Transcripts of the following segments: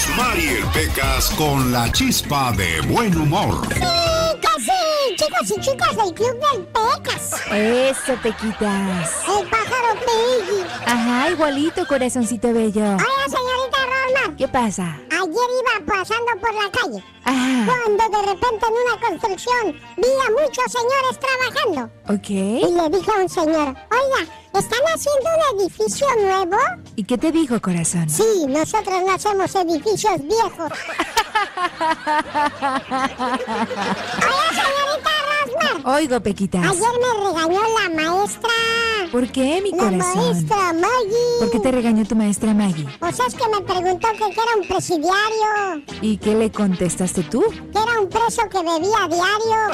Mariel Pecas con la chispa de buen humor. Sí, chicos y chicas del Club del Pecas. Eso, Pequitas. El pájaro Peggy. Ajá, igualito, corazoncito bello. Hola, señorita Rosmar. ¿Qué pasa? Ayer iba pasando por la calle. Ajá. Cuando de repente en una construcción vi a muchos señores trabajando. Ok. Y le dije a un señor, oiga, ¿están haciendo un edificio nuevo? ¿Y qué te dijo, corazón? Sí, nosotros no hacemos edificios viejos. Hola, señorita Rosmar. Oigo, Pequitas. Ayer me regañó la maestra. ¿Por qué, mi corazón? La maestra Maggie. ¿Por qué te regañó tu maestra Maggie? Pues es que me preguntó que era un presidiario. ¿Y qué le contestaste tú? Que era un preso que bebía a diario.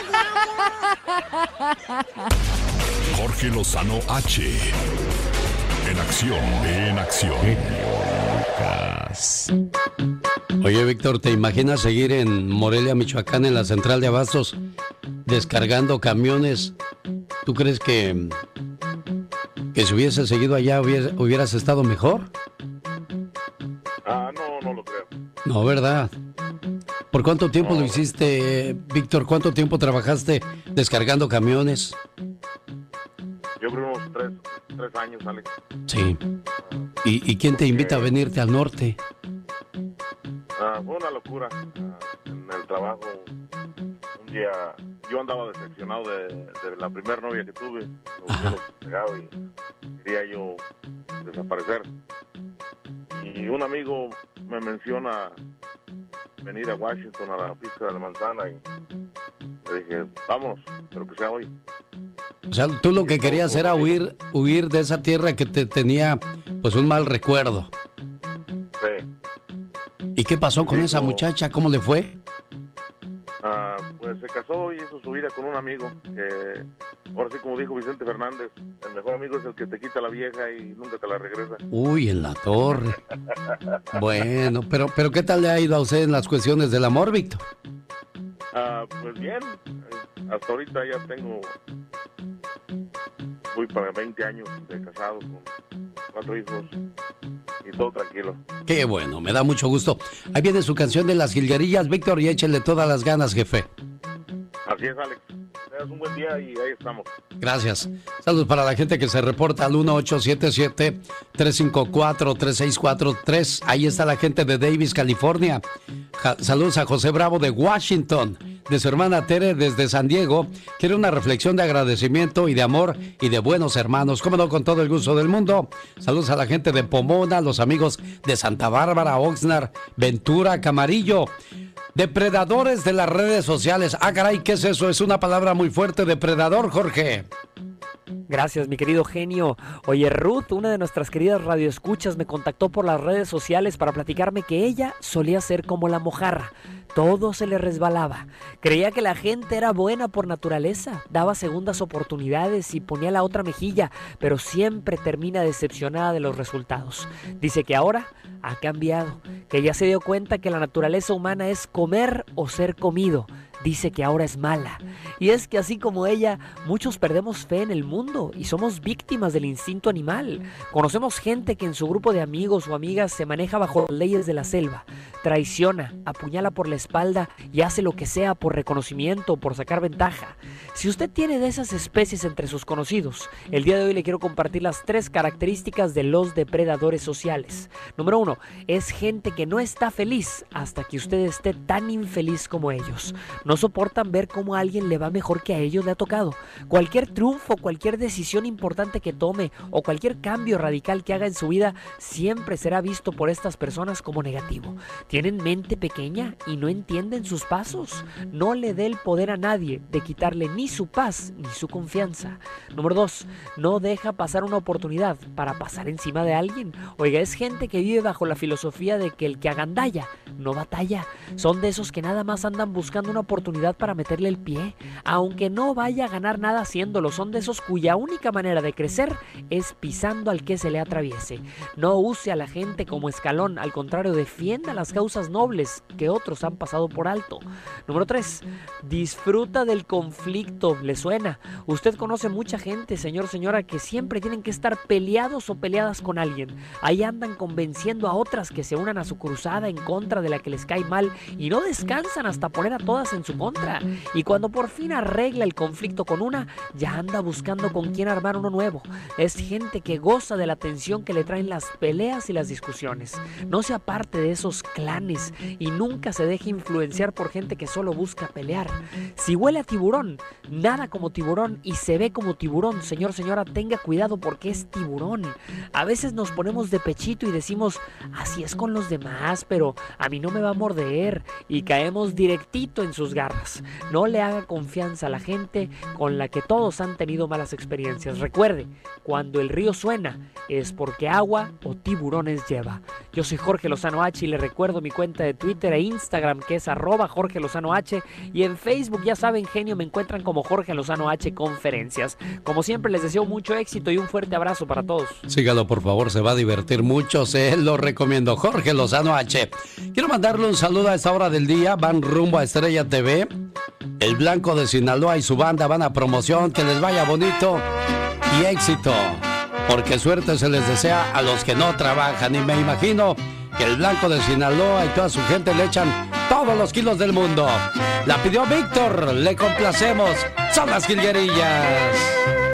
Jorge Lozano H. En acción, en acción. Oye, Víctor, ¿te imaginas seguir en Morelia, Michoacán, en la central de abastos, descargando camiones? ¿Tú crees que si hubiese seguido allá hubieras estado mejor? No lo creo. No, ¿verdad? ¿Por cuánto tiempo lo hiciste, Víctor? ¿Cuánto tiempo trabajaste descargando camiones? Yo creo unos tres años, Alex. Sí. ¿Y quién te invita a venirte al norte? Fue una locura. En el trabajo, un día yo andaba decepcionado de la primera novia que tuve. Pegado y quería yo desaparecer. Y un amigo me menciona venir a Washington a la pista de la manzana y le dije, vámonos, pero que sea hoy. O sea, tú lo que querías era huir de esa tierra que te tenía pues un mal recuerdo. Sí. ¿Y qué pasó con esa muchacha? ¿Cómo le fue? Pues se casó y hizo su vida con un amigo que, ahora sí como dijo Vicente Fernández, el mejor amigo es el que te quita la vieja y nunca te la regresa. Uy, en la torre. Bueno, pero ¿qué tal le ha ido a usted en las cuestiones del amor, Víctor? Pues bien, hasta ahorita ya voy para 20 años de casado con 4 hijos y todo tranquilo. Qué bueno, me da mucho gusto. Ahí viene su canción de las jilguerillas, Víctor, y échele todas las ganas, jefe. Así es, Alex. Tengas un buen día y ahí estamos. Gracias. Saludos para la gente que se reporta al 1877-354-3643. Ahí está la gente de Davis, California. Saludos a José Bravo de Washington, de su hermana Tere desde San Diego. Quiere una reflexión de agradecimiento y de amor y de buenos hermanos. Cómo no, con todo el gusto del mundo. Saludos a la gente de Pomona, los amigos de Santa Bárbara, Oxnard, Ventura, Camarillo. Depredadores de las redes sociales. Ah, caray, ¿qué es eso? Es una palabra muy fuerte, depredador, Jorge. Gracias, mi querido genio. Oye, Ruth, una de nuestras queridas radioescuchas, me contactó por las redes sociales para platicarme que ella solía ser como la mojarra. Todo se le resbalaba. Creía que la gente era buena por naturaleza, daba segundas oportunidades y ponía la otra mejilla, pero siempre termina decepcionada de los resultados. Dice que ahora ha cambiado, que ya se dio cuenta que la naturaleza humana es comer o ser comido. Dice que ahora es mala. Y es que así como ella, muchos perdemos fe en el mundo y somos víctimas del instinto animal. Conocemos gente que en su grupo de amigos o amigas se maneja bajo las leyes de la selva, traiciona, apuñala por la espalda y hace lo que sea por reconocimiento o por sacar ventaja. Si usted tiene de esas especies entre sus conocidos, el día de hoy le quiero compartir las 3 características de los depredadores sociales. Número 1, es gente que no está feliz hasta que usted esté tan infeliz como ellos. No soportan ver cómo a alguien le va mejor que a ellos le ha tocado. Cualquier triunfo, cualquier decisión importante que tome o cualquier cambio radical que haga en su vida siempre será visto por estas personas como negativo. Tienen mente pequeña y no entienden sus pasos. No le dé el poder a nadie de quitarle ni su paz ni su confianza. Número 2, no deja pasar una oportunidad para pasar encima de alguien. Oiga, es gente que vive bajo la filosofía de que el que agandalla no batalla. Son de esos que nada más andan buscando una oportunidad para meterle el pie, aunque no vaya a ganar nada haciéndolo. Son de esos cuya única manera de crecer es pisando al que se le atraviese. No use a la gente como escalón, al contrario, defienda las causas causas nobles que otros han pasado por alto. Número 3, disfruta del conflicto. ¿Le suena? Usted conoce mucha gente, señor, señora, que siempre tienen que estar peleados o peleadas con alguien. Ahí andan convenciendo a otras que se unan a su cruzada en contra de la que les cae mal y no descansan hasta poner a todas en su contra. Y cuando por fin arregla el conflicto con una, ya anda buscando con quién armar uno nuevo. Es gente que goza de la tensión que le traen las peleas y las discusiones. No se aparte de esos clanes y nunca se deje influenciar por gente que solo busca pelear. Si huele a tiburón, nada como tiburón y se ve como tiburón, señor, señora, tenga cuidado porque es tiburón. A veces nos ponemos de pechito y decimos, así es con los demás, pero a mí no me va a morder, y caemos directito en sus garras. No le haga confianza a la gente con la que todos han tenido malas experiencias. Recuerde, cuando el río suena es porque agua o tiburones lleva. Yo soy Jorge Lozano H y le recuerdo mi cuenta de Twitter e Instagram, que es @Jorge Lozano H, y en Facebook, ya saben, genio, me encuentran como Jorge Lozano H Conferencias. Como siempre, les deseo mucho éxito y un fuerte abrazo para todos. Sígalo, por favor, se va a divertir mucho, se lo recomiendo. Jorge Lozano H. Quiero mandarle un saludo a esta hora del día. Van rumbo a Estrella TV. El Blanco de Sinaloa y su banda van a promoción. Que les vaya bonito y éxito, porque suerte se les desea a los que no trabajan. Y me imagino que el Blanco de Sinaloa y toda su gente le echan todos los kilos del mundo. La pidió Víctor, le complacemos. Son las Jilguerillas.